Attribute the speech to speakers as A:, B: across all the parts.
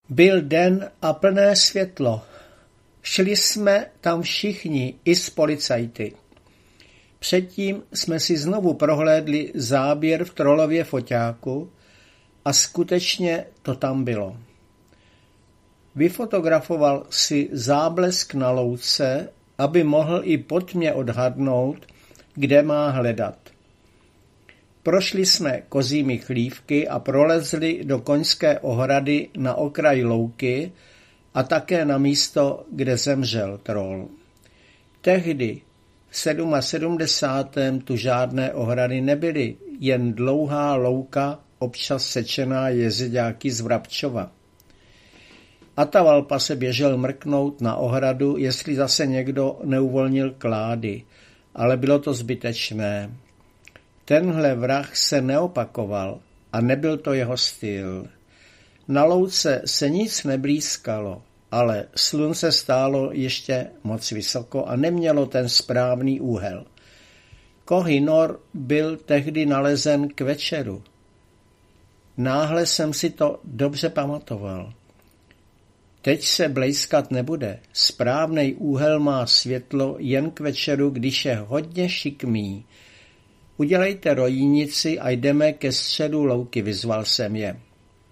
A: Byl den a plné světlo. Šli jsme tam všichni, i s policajty. Předtím jsme si znovu prohlédli záběr v Trollově foťáku a skutečně to tam bylo. Vyfotografoval si záblesk na louce, aby mohl i po tmě odhadnout, kde má hledat. Prošli jsme kozími chlívky a prolezli do koňské ohrady na okraj louky a také na místo, kde zemřel Troll. Tehdy v 77. tu žádné ohrady nebyly, jen dlouhá louka, občas sečená jezeďáky z Vrabčova. Atavalpa se běžel mrknout na ohradu, jestli zase někdo neuvolnil klády, ale bylo to zbytečné. Tenhle vrah se neopakoval a nebyl to jeho styl. Na louce se nic neblízkalo, ale slunce stálo ještě moc vysoko a nemělo ten správný úhel. Koh-i-Noor byl tehdy nalezen k večeru. Náhle jsem si to dobře pamatoval. Teď se blejskat nebude. Správnej úhel má světlo jen k večeru, když je hodně šikmý. Udělejte rojinici a jdeme ke středu louky, vyzval jsem je.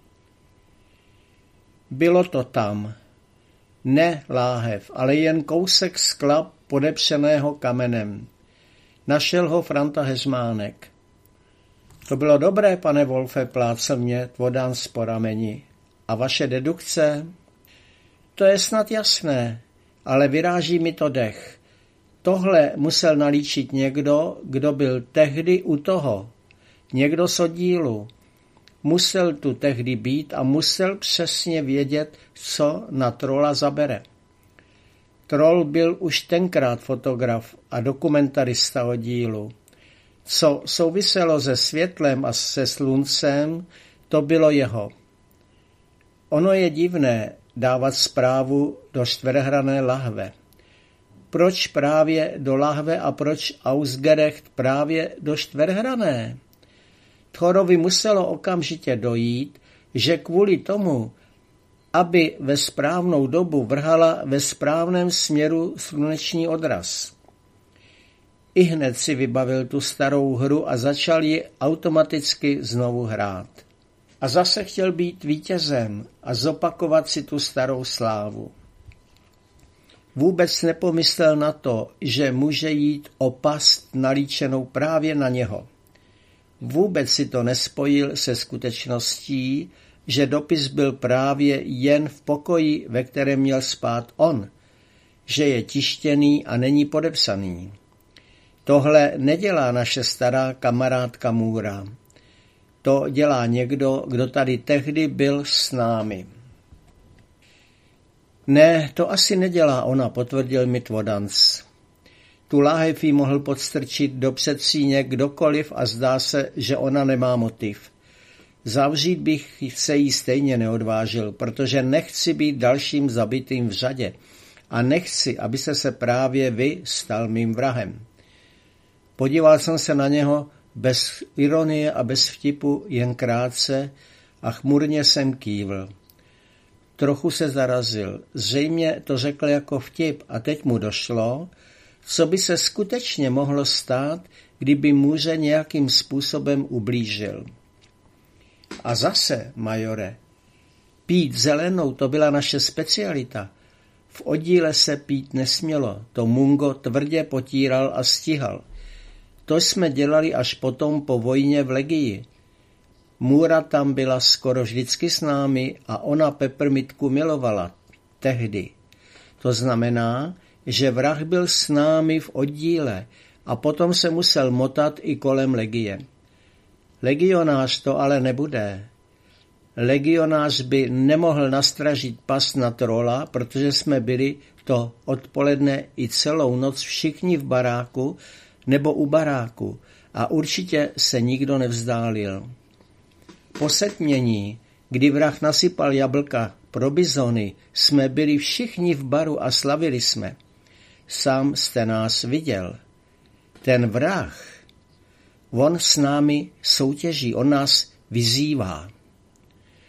A: Bylo to tam. Ne láhev, ale jen kousek skla podepřeného kamenem. Našel ho Franta Heřmánek. To bylo dobré, pane Wolfe, plácel mě Tvodans po rameni. A vaše dedukce? To je snad jasné, ale vyráží mi to dech. Tohle musel nalíčit někdo, kdo byl tehdy u toho. Někdo z oddílu. Musel tu tehdy být a musel přesně vědět, co na Trolla zabere. Troll byl už tenkrát fotograf a dokumentarista oddílu. Co souviselo se světlem a se sluncem, to bylo jeho. Ono je divné dávat zprávu do čtverhranné lahve. Proč právě do lahve a proč Ausgerecht právě do čtverhranné? Thorovi muselo okamžitě dojít, že kvůli tomu, aby ve správnou dobu vrhala ve správném směru sluneční odraz. Ihned si vybavil tu starou hru a začal ji automaticky znovu hrát. A zase chtěl být vítězem a zopakovat si tu starou slávu. Vůbec nepomyslel na to, že může jít o past nalíčenou právě na něho. Vůbec si to nespojil se skutečností, že dopis byl právě jen v pokoji, ve kterém měl spát on, že je tištěný a není podepsaný. Tohle nedělá naše stará kamarádka Můra. To dělá někdo, kdo tady tehdy byl s námi. Ne, to asi nedělá ona, potvrdil mi Tvodans. Tu láhev jí mohl podstrčit do předsíně kdokoliv a zdá se, že ona nemá motiv. Zavřít bych se jí stejně neodvážil, protože nechci být dalším zabitým v řadě a nechci, aby se právě vy stal mým vrahem. Podíval jsem se na něho bez ironie a bez vtipu jen krátce a chmurně jsem kývl. Trochu se zarazil. Zřejmě to řekl jako vtip a teď mu došlo, co by se skutečně mohlo stát, kdyby muže nějakým způsobem ublížil. A zase, majore, pít zelenou, to byla naše specialita. V oddíle se pít nesmělo, to Mungo tvrdě potíral a stíhal. To jsme dělali až potom po vojně v Legii. Můra tam byla skoro vždycky s námi a ona Peppermitku milovala. Tehdy. To znamená, že vrah byl s námi v oddíle a potom se musel motat i kolem legie. Legionář to ale nebude. Legionář by nemohl nastražit pas na Trolla, protože jsme byli to odpoledne i celou noc všichni v baráku nebo u baráku a určitě se nikdo nevzdálil. Po setmění, kdy vrah nasypal jablka pro bizony, jsme byli všichni v baru a slavili jsme. Sám jste nás viděl. Ten vrah, on s námi soutěží, on nás vyzývá.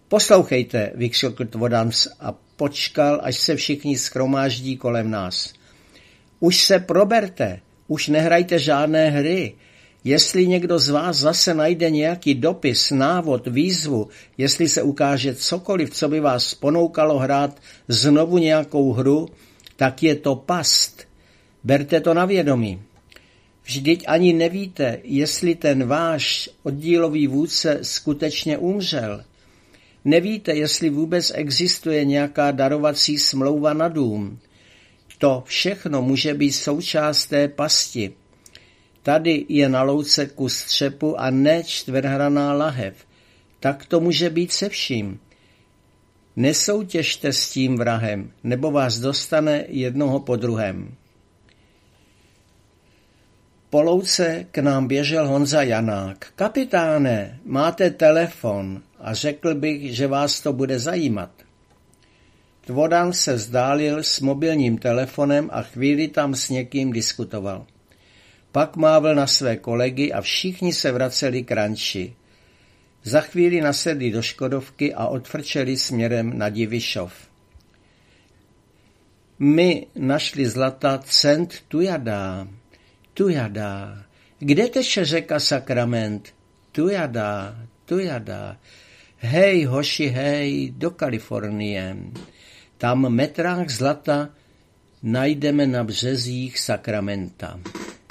A: Poslouchejte, vykřikl Tvodans a počkal, až se všichni shromáždí kolem nás. Už se proberte, už nehrajte žádné hry. Jestli někdo z vás zase najde nějaký dopis, návod, výzvu, jestli se ukáže cokoliv, co by vás ponoukalo hrát znovu nějakou hru, tak je to past. Berte to na vědomí. Vždyť ani nevíte, jestli ten váš oddílový vůdce skutečně umřel. Nevíte, jestli vůbec existuje nějaká darovací smlouva na dům. To všechno může být součást té pasti. Tady je na louce kus střepu a ne čtvrthraná lahev. Tak to může být se vším. Nesoutěžte s tím vrahem, nebo vás dostane jednoho po druhém. Po louce k nám běžel Honza Janák. Kapitáne, máte telefon a řekl bych, že vás to bude zajímat. Tvodan se vzdálil s mobilním telefonem a chvíli tam s někým diskutoval. Pak mávl na své kolegy a všichni se vraceli k ranči. Za chvíli nasedli do Škodovky a odfrčeli směrem na Divišov. My našli zlata cent tujadá. Tujadá. Kde teče řeka Sakrament? Tujadá. Hej, hoši, hej, do Kalifornie. Tam metrách zlata najdeme na březích Sakramenta.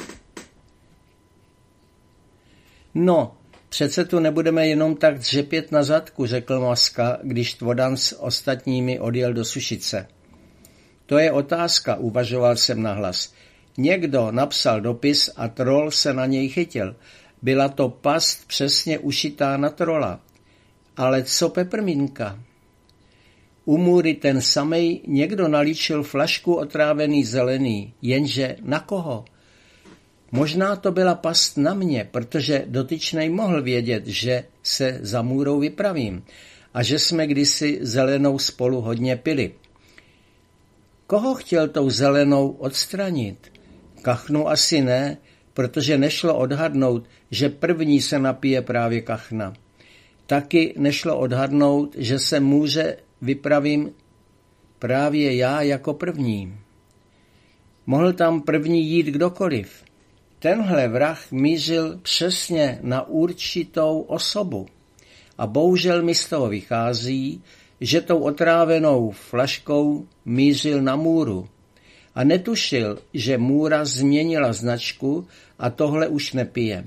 A: No, přece tu nebudeme jenom tak dřepět na zadku, řekl Maska, když Tvodan s ostatními odjel do Sušice. To je otázka, uvažoval jsem nahlas. Někdo napsal dopis a trol se na něj chytil. Byla to past přesně ušitá na trola. Ale co Pepperminka? U můry ten samej někdo nalíčil flašku otrávený zelený, jenže na koho? Možná to byla past na mě, protože dotyčnej mohl vědět, že se za můrou vypravím a že jsme kdysi zelenou spolu hodně pili. Koho chtěl tou zelenou odstranit? Kachnu asi ne, protože nešlo odhadnout, že první se napije právě kachna. Taky nešlo odhadnout, že se může vypravím právě já jako první. Mohl tam první jít kdokoliv. Tenhle vrah mířil přesně na určitou osobu. A bohužel mi z toho vychází, že tou otrávenou flaškou mířil na můru. A netušil, že můra změnila značku a tohle už nepije.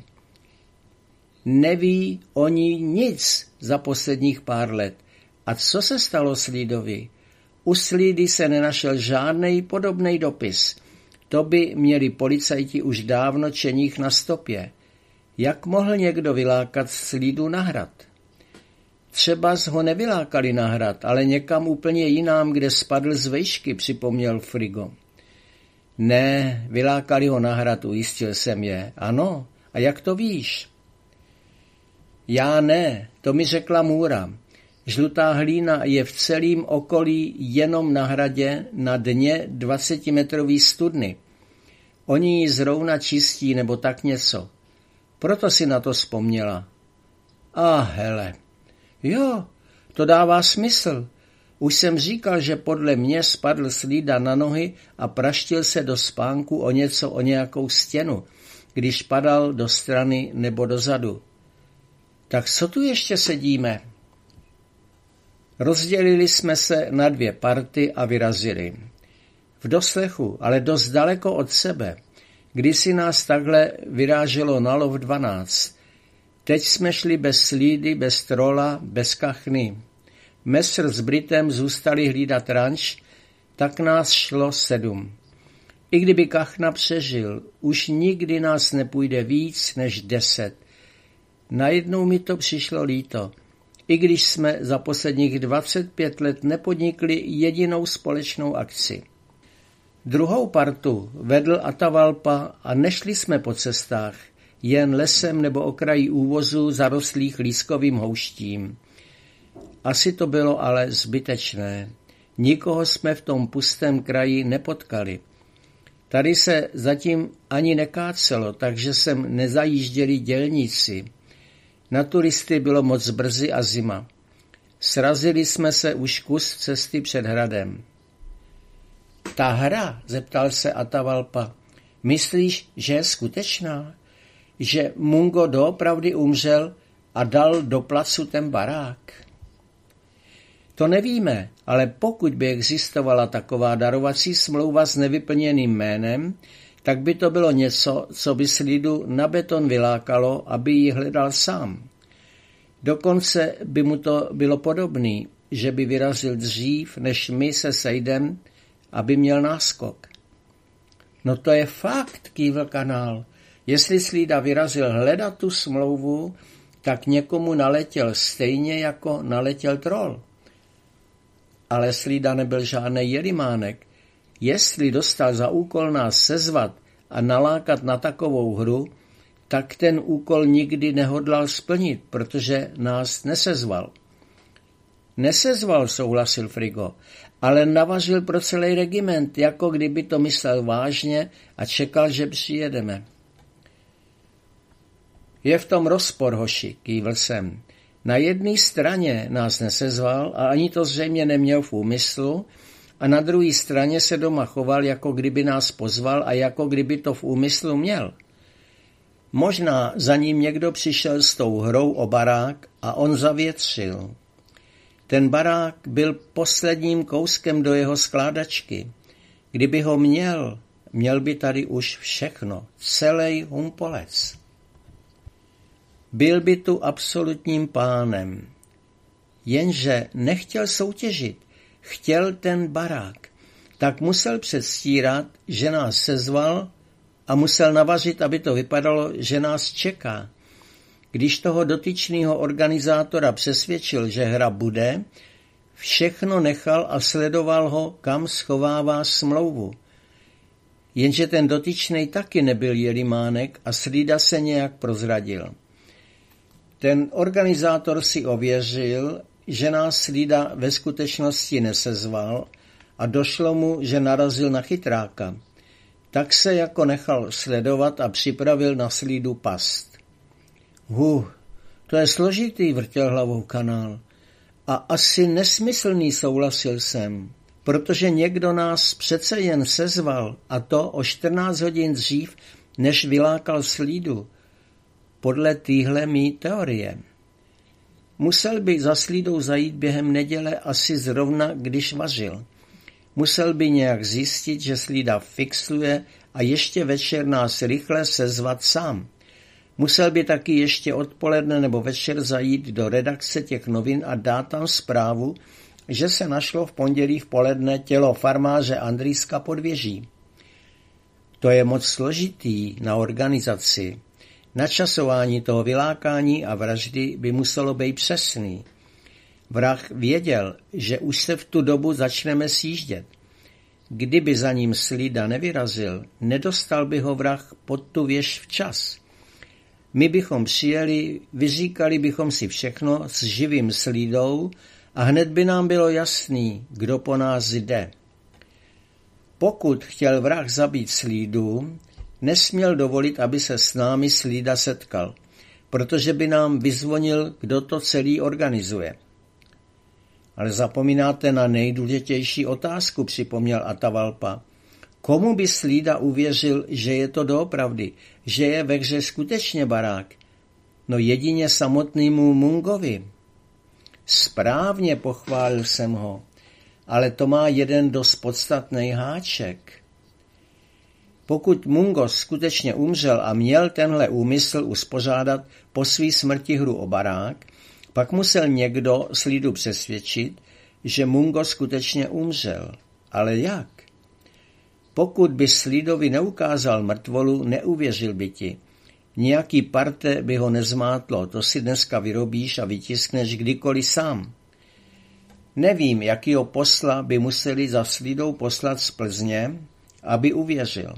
A: Neví o ní nic za posledních pár let. A co se stalo Slídovi? U Slídy se nenašel žádnej podobnej dopis. To by měli policajti už dávno čeních na stopě. Jak mohl někdo vylákat Slídu na hrad? Třeba ho nevylákali na hrad, ale někam úplně jinam, kde spadl z vejšky, připomněl Frigo. Ne, vylákali ho na hrad, ujistil jsem je. Ano, a jak to víš? Já ne, to mi řekla můra. Žlutá hlína je v celém okolí jenom na hradě na dně 20metrový studny. Oni ji zrovna čistí nebo tak něco. Proto si na to vzpomněla. Hele. Jo, to dává smysl. Už jsem říkal, že podle mě spadl Slída na nohy a praštil se do spánku o nějakou stěnu, když padal do strany nebo dozadu. Tak co tu ještě sedíme? Rozdělili jsme se na 2 party a vyrazili. V doslechu, ale dost daleko od sebe. Kdysi nás takhle vyráželo na lov 12. Teď jsme šli bez Slídy, bez trola, bez kachny. Messr s Britem zůstali hlídat ranč, tak nás šlo 7. I kdyby kachna přežil, už nikdy nás nepůjde víc než 10. Najednou mi to přišlo líto. I když jsme za posledních 25 let nepodnikli jedinou společnou akci. Druhou partu vedl Atavalpa a nešli jsme po cestách, jen lesem nebo okrají úvozu zarostlých lískovým houštím. Asi to bylo ale zbytečné. Nikoho jsme v tom pustém kraji nepotkali. Tady se zatím ani nekácelo, takže sem nezajížděli dělníci. Na turisty bylo moc brzy a zima. Srazili jsme se už kus cesty před hradem. Ta hra, zeptal se Atavalpa, myslíš, že je skutečná? Že Mungo doopravdy umřel a dal do placu ten barák? To nevíme, ale pokud by existovala taková darovací smlouva s nevyplněným jménem, tak by to bylo něco, co by Slidu na beton vylákalo, aby ji hledal sám. Dokonce by mu to bylo podobný, že by vyrazil dřív, než my se sejdem, aby měl náskok. No to je fakt, kývl Kanál. Jestli Slída vyrazil hledat tu smlouvu, tak někomu naletěl stejně, jako naletěl trol. Ale Slída nebyl žádný jelimánek. Jestli dostal za úkol nás sezvat a nalákat na takovou hru, tak ten úkol nikdy nehodlal splnit, protože nás nesezval. Nesezval, souhlasil Frigo, ale navařil pro celý regiment, jako kdyby to myslel vážně a čekal, že přijedeme. Je v tom rozpor, hoši, kývl jsem. Na jedné straně nás nesezval a ani to zřejmě neměl v úmyslu, a na druhé straně se doma choval, jako kdyby nás pozval a jako kdyby to v úmyslu měl. Možná za ním někdo přišel s tou hrou o barák a on zavětřil. Ten barák byl posledním kouskem do jeho skládačky. Kdyby ho měl, měl by tady už všechno, celý Humpolec. Byl by tu absolutním pánem. Jenže nechtěl soutěžit, chtěl ten barák. Tak musel předstírat, že nás sezval a musel navařit, aby to vypadalo, že nás čeká. Když toho dotyčného organizátora přesvědčil, že hra bude, všechno nechal a sledoval ho, kam schovává smlouvu. Jenže ten dotyčnej taky nebyl jelimánek a Slída se nějak prozradil. Ten organizátor si ověřil, že nás Slída ve skutečnosti nesezval a došlo mu, že narazil na chytráka. Tak se jako nechal sledovat a připravil na Slídu past. To je složitý, vrtěl hlavou Kanál. A asi nesmyslný, souhlasil jsem, protože někdo nás přece jen sezval, a to o 14 hodin dřív, než vylákal Slídu. Podle téhle mý teorie. Musel by za Slídou zajít během neděle asi zrovna, když vařil. Musel by nějak zjistit, že Slída fixuje a ještě večer nás rychle sezvat sám. Musel by taky ještě odpoledne nebo večer zajít do redakce těch novin a dát tam zprávu, že se našlo v pondělí v poledne tělo farmáře Andrýska pod věží. To je moc složitý na organizaci. Načasování toho vylákání a vraždy by muselo být přesný. Vrah věděl, že už se v tu dobu začneme sjíždět. Kdyby za ním Slída nevyrazil, nedostal by ho vrah pod tu věž včas. My bychom přijeli, vyříkali bychom si všechno s živým Slídou a hned by nám bylo jasný, kdo po nás jde. Pokud chtěl vrah zabít Slídu, nesměl dovolit, aby se s námi Slída setkal, protože by nám vyzvonil, kdo to celý organizuje. Ale zapomínáte na nejdůležitější otázku, připomněl Atavalpa. Komu by Slída uvěřil, že je to doopravdy, že je ve hře skutečně barák? No jedině samotnému Mungovi. Správně, pochválil jsem ho, ale to má jeden dost podstatný háček. Pokud Mungo skutečně umřel a měl tenhle úmysl uspořádat po své smrti hru o barák, pak musel někdo Slídu přesvědčit, že Mungo skutečně umřel. Ale jak? Pokud by Slídovi neukázal mrtvolu, neuvěřil by ti. Nějaký parte by ho nezmátlo, to si dneska vyrobíš a vytiskneš kdykoliv sám. Nevím, jakýho posla by museli za Slídou poslat z Plzně, aby uvěřil.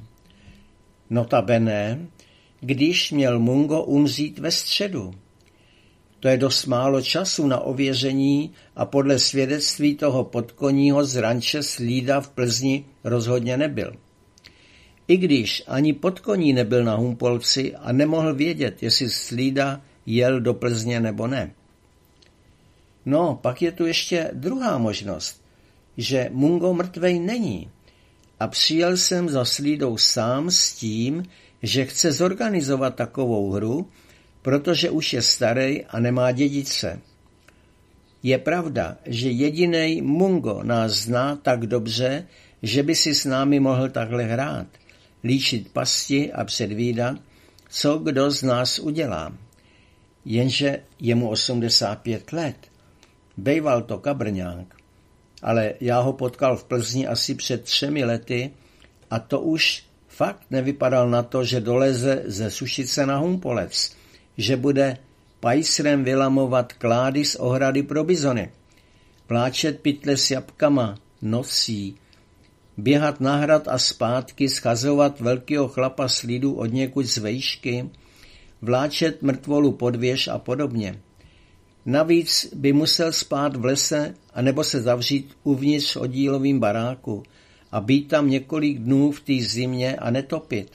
A: Notabene, když měl Mungo umřít ve středu. To je dost málo času na ověření a podle svědectví toho podkoního z ranče Slída v Plzni rozhodně nebyl. I když ani podkoní nebyl na Humpolci a nemohl vědět, jestli Slída jel do Plzně nebo ne. No, pak je tu ještě druhá možnost, že Mungo mrtvej není. A přijel jsem za Slídou sám s tím, že chce zorganizovat takovou hru, protože už je starý a nemá dědice. Je pravda, že jedinej Mungo nás zná tak dobře, že by si s námi mohl takhle hrát, líčit pasti a předvídat, co kdo z nás udělá. Jenže je mu 85 let. Bejval to kabrňák. Ale já ho potkal v Plzni asi před 3 lety a to už fakt nevypadal na to, že doleze ze Sušice na Humpolec, že bude pajsrem vylamovat klády z ohrady pro bizony, vláčet pytle s jabkama nocí, běhat na hrad a zpátky, schazovat velkýho chlapa Slídu od někud z vejšky, vláčet mrtvolu pod věž a podobně. Navíc by musel spát v lese anebo se zavřít uvnitř oddílovým baráku a být tam několik dnů v té zimě a netopit.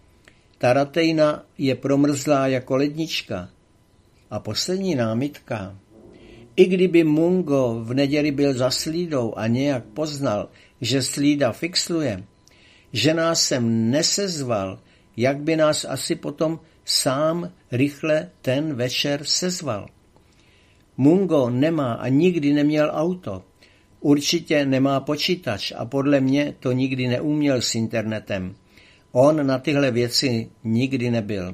A: Ta ratejna je promrzlá jako lednička. A poslední námitka. I kdyby Mungo v neděli byl za Slídou a nějak poznal, že Slída fixluje, že nás sem nesezval, jak by nás asi potom sám rychle ten večer sezval. Mungo nemá a nikdy neměl auto. Určitě nemá počítač a podle mě to nikdy neuměl s internetem. On na tyhle věci nikdy nebyl.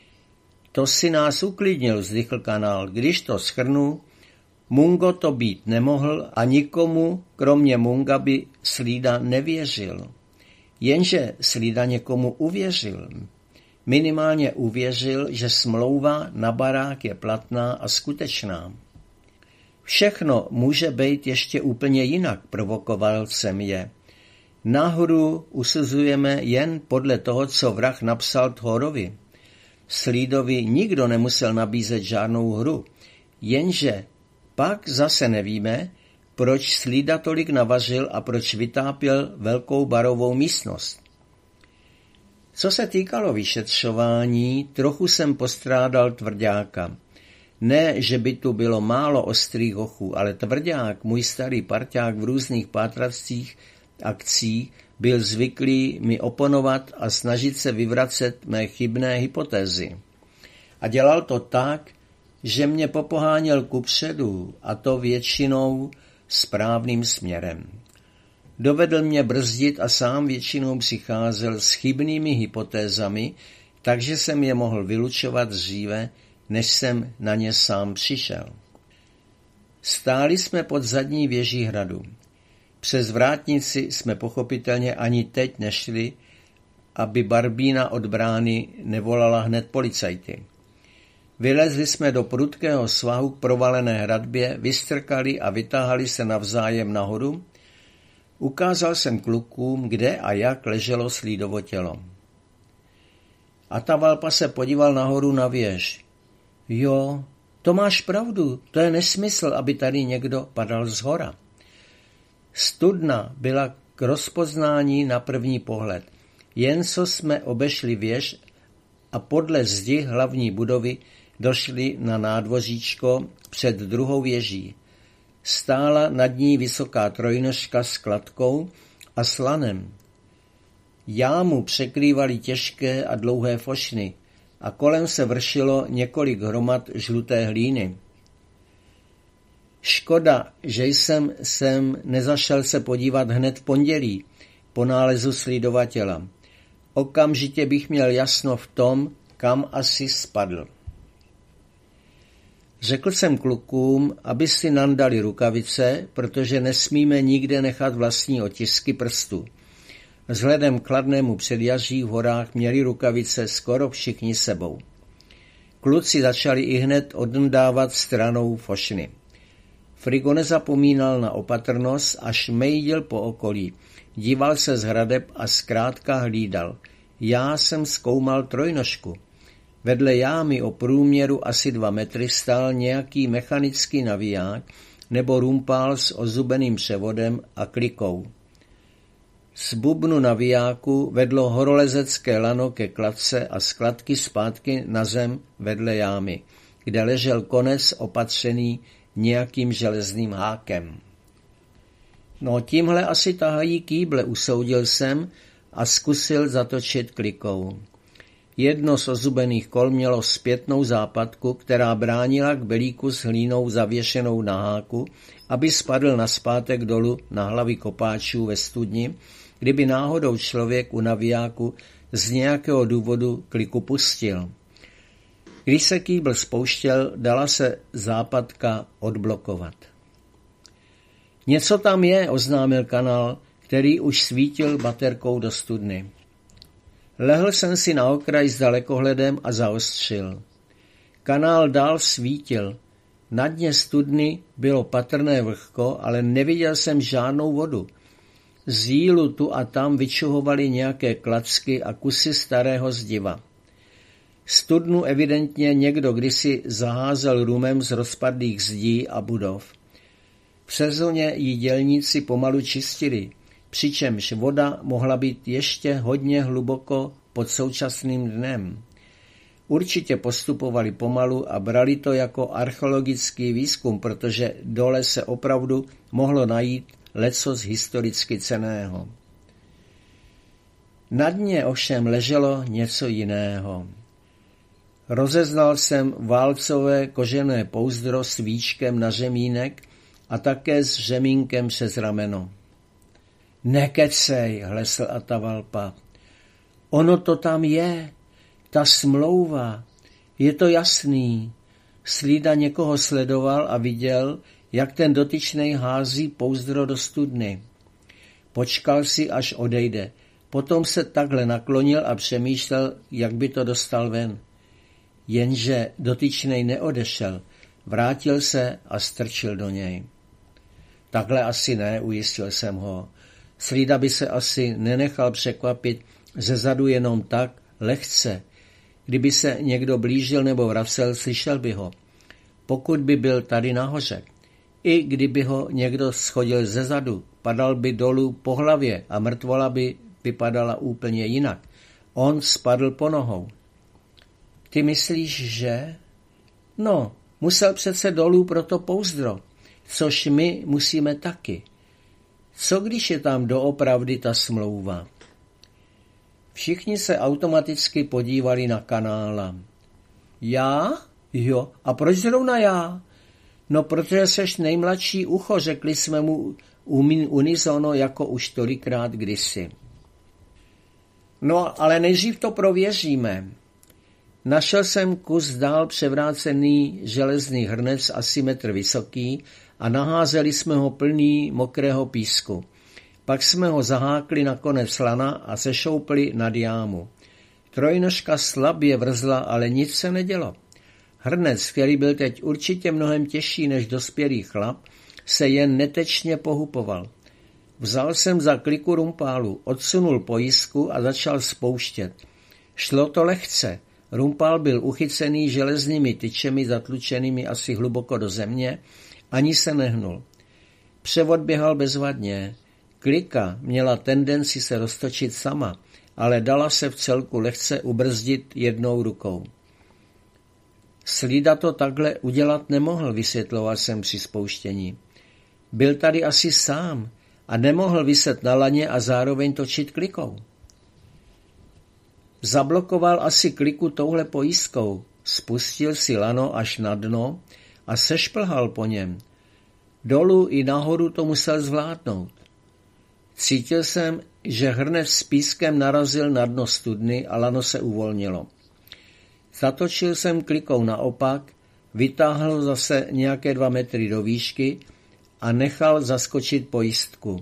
A: To si nás uklidnil, vzdychl Kanál. Když to shrnu, Mungo to být nemohl a nikomu, kromě Munga, by Slída nevěřil. Jenže Slída někomu uvěřil. Minimálně uvěřil, že smlouva na barák je platná a skutečná. Všechno může být ještě úplně jinak, provokoval jsem je. Nahoru usuzujeme jen podle toho, co vrah napsal Thorovi. Slídovi nikdo nemusel nabízet žádnou hru, jenže pak zase nevíme, proč Slída tolik navařil a proč vytápěl velkou barovou místnost. Co se týkalo vyšetřování, trochu jsem postrádal Tvrďáka. Ne, že by tu bylo málo ostrých hochů, ale Tvrďák, můj starý parťák v různých pátracích akcích, byl zvyklý mi oponovat a snažit se vyvracet mé chybné hypotézy. A dělal to tak, že mě popoháněl kupředu, a to většinou správným směrem. Dovedl mě brzdit a sám většinou přicházel s chybnými hypotézami, takže jsem je mohl vylučovat dříve, než jsem na ně sám přišel. Stáli jsme pod zadní věží hradu. Přes vrátnici jsme pochopitelně ani teď nešli, aby Barbína od brány nevolala hned policajty. Vylezli jsme do prudkého svahu k provalené hradbě, vystrkali a vytáhali se navzájem nahoru. Ukázal jsem klukům, kde a jak leželo Slídovo tělo. Atavalpa se podíval nahoru na věž. Jo, to máš pravdu, to je nesmysl, aby tady někdo padal zhora. Studna byla k rozpoznání na první pohled. Jen co jsme obešli věž a podle zdi hlavní budovy došli na nádvoříčko před druhou věží. Stála nad ní vysoká trojnožka s kladkou a slanem. Jámu překrývaly těžké a dlouhé fošny a kolem se vršilo několik hromad žluté hlíny. Škoda, že jsem sem nezašel se podívat hned v pondělí po nálezu Slídova těla. Okamžitě bych měl jasno v tom, kam asi spadl. Řekl jsem klukům, aby si nandali rukavice, protože nesmíme nikde nechat vlastní otisky prstů. Vzhledem k chladnému předjaří v horách měli rukavice skoro všichni sebou. Kluci začali ihned odndávat stranou fošny. Frigo nezapomínal na opatrnost a šmejdil po okolí. Díval se z hradeb a zkrátka hlídal. Já jsem zkoumal trojnožku. Vedle jámy o průměru asi 2 metry stál nějaký mechanický naviják nebo rumpál s ozubeným převodem a klikou. Z bubnu navijáku vedlo horolezecké lano ke kladce a z kladky zpátky na zem vedle jámy, kde ležel konec opatřený nějakým železným hákem. No, tímhle asi tahají kýble, usoudil jsem a zkusil zatočit klikou. Jedno z ozubených kol mělo zpětnou západku, která bránila k belíku s hlínou zavěšenou na háku, aby spadl nazpátek dolů na hlavy kopáčů ve studni, kdyby náhodou člověk u navijáku z nějakého důvodu kliku pustil. Když se kýbl spouštěl, dala se západka odblokovat. Něco tam je, oznámil kanál, který už svítil baterkou do studny. Lehl jsem si na okraj s dalekohledem a zaostřil. Kanál dál svítil. Na dně studny bylo patrné vlhko, ale neviděl jsem žádnou vodu. Z jílu tu a tam vyčuhovaly nějaké klacky a kusy starého zdiva. Studnu evidentně někdo kdysi zaházel rumem z rozpadlých zdí a budov. V sezóně ji dělníci pomalu čistili, přičemž voda mohla být ještě hodně hluboko pod současným dnem. Určitě postupovali pomalu a brali to jako archeologický výzkum, protože dole se opravdu mohlo najít lecos historicky cenného. Na dně ovšem leželo něco jiného. Rozeznal jsem válcové kožené pouzdro s víčkem na řemínek a také s řemínkem přes rameno. Nekecej, hlesl Atavalpa. Ono to tam je, ta smlouva, je to jasný. Slída někoho sledoval a viděl, jak ten dotyčnej hází pouzdro do studny. Počkal si, až odejde. Potom se takhle naklonil a přemýšlel, jak by to dostal ven. Jenže dotyčnej neodešel, vrátil se a strčil do něj. Takhle asi ne, ujistil jsem ho. Slída by se asi nenechal překvapit zezadu jenom tak, lehce. Kdyby se někdo blížil nebo vracel, slyšel by ho. Pokud by byl tady nahoře. I kdyby ho někdo schodil zezadu, padal by dolů po hlavě a mrtvola by vypadala úplně jinak. On spadl po nohou. Ty myslíš, že? No, musel přece dolů pro to pouzdro, což my musíme taky. Co když je tam doopravdy ta smlouva? Všichni se automaticky podívali na kanála. Já? Jo, a proč zrovna já? No, protože seš nejmladší ucho, řekli jsme mu unisono jako už tolikrát kdysi. No, ale nejdřív to prověříme. Našel jsem kus dál převrácený železný hrnec asi metr vysoký a naházeli jsme ho plný mokrého písku. Pak jsme ho zahákli na konec lana a sešoupli nad jámu. Trojnožka slabě vrzla, ale nic se nedělo. Hrnec, který byl teď určitě mnohem těžší než dospělý chlap, se jen netečně pohupoval. Vzal jsem za kliku rumpálu, odsunul pojistku a začal spouštět. Šlo to lehce. Rumpál byl uchycený železnými tyčemi zatlučenými asi hluboko do země, ani se nehnul. Převod běhal bezvadně. Klika měla tendenci se roztočit sama, ale dala se v celku lehce ubrzdit jednou rukou. Slída to takhle udělat nemohl, vysvětloval jsem při spouštění. Byl tady asi sám a nemohl viset na laně a zároveň točit klikou. Zablokoval asi kliku touhle pojistkou, spustil si lano až na dno a sešplhal po něm. Dolů i nahoru to musel zvládnout. Cítil jsem, že hrnec s pískem narazil na dno studny a lano se uvolnilo. Zatočil jsem klikou naopak, vytáhl zase nějaké 2 metry do výšky a nechal zaskočit pojistku.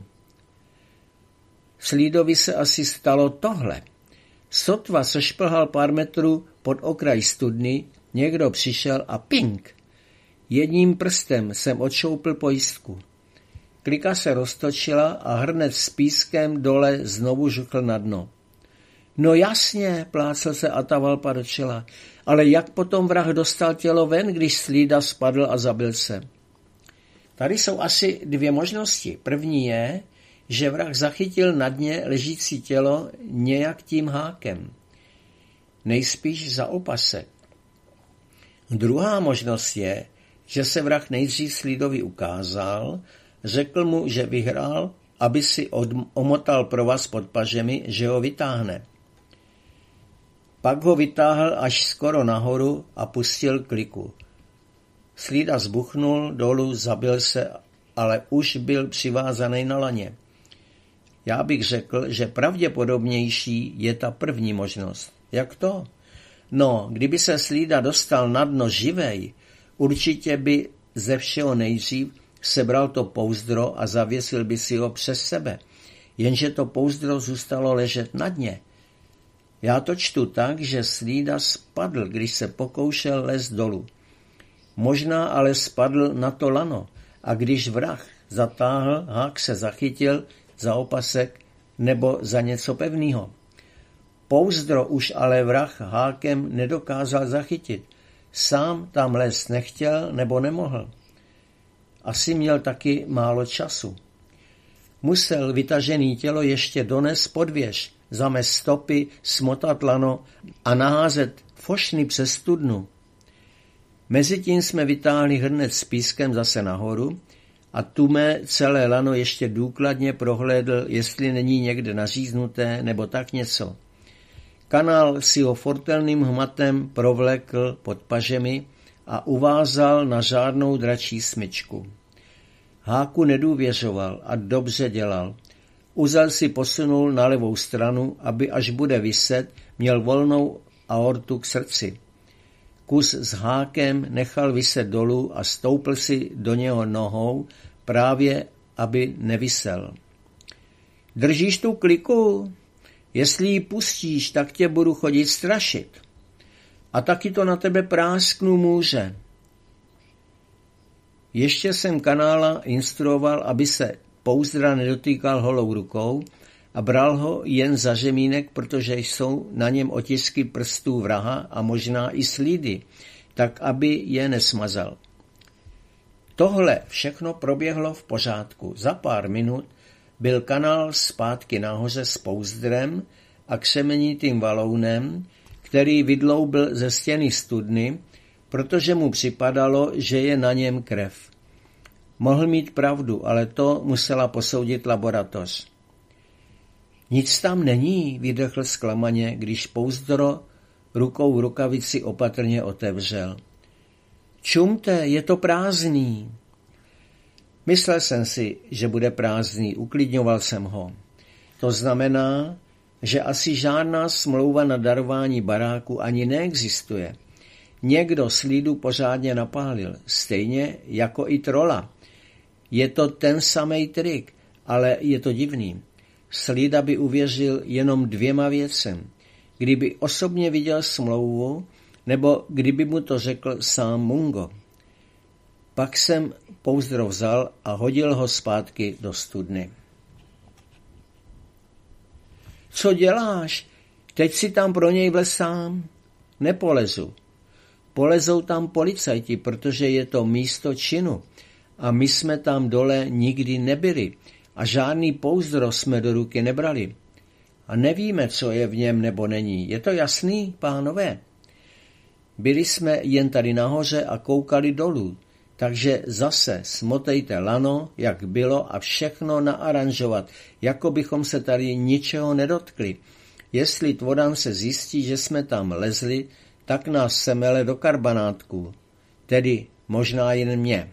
A: Slídovi se asi stalo tohle. Sotva sešplhal pár metrů pod okraj studny, někdo přišel a ping! Jedním prstem jsem odšoupl pojistku. Klika se roztočila a hrnec s pískem dole znovu žukl na dno. No jasně, plácel se Atavalpa do čela, ale jak potom vrah dostal tělo ven, když Slída spadl a zabil se? Tady jsou asi 2 možnosti. První je, že vrah zachytil na dně ležící tělo nějak tím hákem. Nejspíš za opasek. Druhá možnost je, že se vrah nejdřív Slídovi ukázal, řekl mu, že vyhrál, aby si omotal provaz pod pažemi, že ho vytáhne. Pak ho vytáhl až skoro nahoru a pustil kliku. Slída zbuchnul dolů, zabil se, ale už byl přivázaný na laně. Já bych řekl, že pravděpodobnější je ta první možnost. Jak to? No, kdyby se Slída dostal na dno živej, určitě by ze všeho nejdřív sebral to pouzdro a zavěsil by si ho přes sebe, jenže to pouzdro zůstalo ležet na dně. Já to čtu tak, že Slída spadl, když se pokoušel lézt dolů. Možná ale spadl na to lano a když vrah zatáhl, hák se zachytil za opasek nebo za něco pevného. Pouzdro už ale vrah hákem nedokázal zachytit. Sám tam lézt nechtěl nebo nemohl. Asi měl taky málo času. Musel vytažený tělo ještě donést pod věž, zamést stopy, smotat lano a naházet fošny přes studnu. Mezitím jsme vytáhli hrnec s pískem zase nahoru a Tume celé lano ještě důkladně prohlédl, jestli není někde naříznuté nebo tak něco. Kanál si ho fortelným hmatem provlekl pod pažemi a uvázal na žádnou dračí smyčku. Háku nedůvěřoval a dobře dělal. Uzel si posunul na levou stranu, aby až bude viset, měl volnou aortu k srdci. Kus s hákem nechal viset dolů a stoupl si do něho nohou, právě aby nevisel. Držíš tu kliku? Jestli ji pustíš, tak tě budu chodit strašit. A taky to na tebe prásknu může. Ještě jsem kanála instruoval, aby se pouzdra nedotýkal holou rukou a bral ho jen za řemínek, protože jsou na něm otisky prstů vraha a možná i slídy, tak aby je nesmazal. Tohle všechno proběhlo v pořádku. Za pár minut byl kanál zpátky nahoře s pouzdrem a křemenitým valounem, který vydloubil ze stěny studny, protože mu připadalo, že je na něm krev. Mohl mít pravdu, ale to musela posoudit laboratoř. Nic tam není, vydechl zklamaně, když pouzdro rukou v rukavici opatrně otevřel. Čumte, je to prázdný. Myslel jsem si, že bude prázdný, uklidňoval jsem ho. To znamená, že asi žádná smlouva na darování baráku ani neexistuje. Někdo Slídu pořádně napálil, stejně jako i trola. Je to ten samej trik, ale je to divný. Slída by uvěřil jenom 2 věcem. Kdyby osobně viděl smlouvu, nebo kdyby mu to řekl sám Mungo. Pak jsem pouzdro vzal a hodil ho zpátky do studny. Co děláš? Teď si tam pro něj vlez sám. Nepolezu. Polezou tam policajti, protože je to místo činu. A my jsme tam dole nikdy nebyli a žádný pouzdro jsme do ruky nebrali. A nevíme, co je v něm nebo není. Je to jasný, pánové? Byli jsme jen tady nahoře a koukali dolů, takže zase smotejte lano, jak bylo, a všechno naaranžovat, jako bychom se tady ničeho nedotkli. Jestli Tvodan se zjistí, že jsme tam lezli, tak nás semele do karbanátků. Tedy možná jen mě.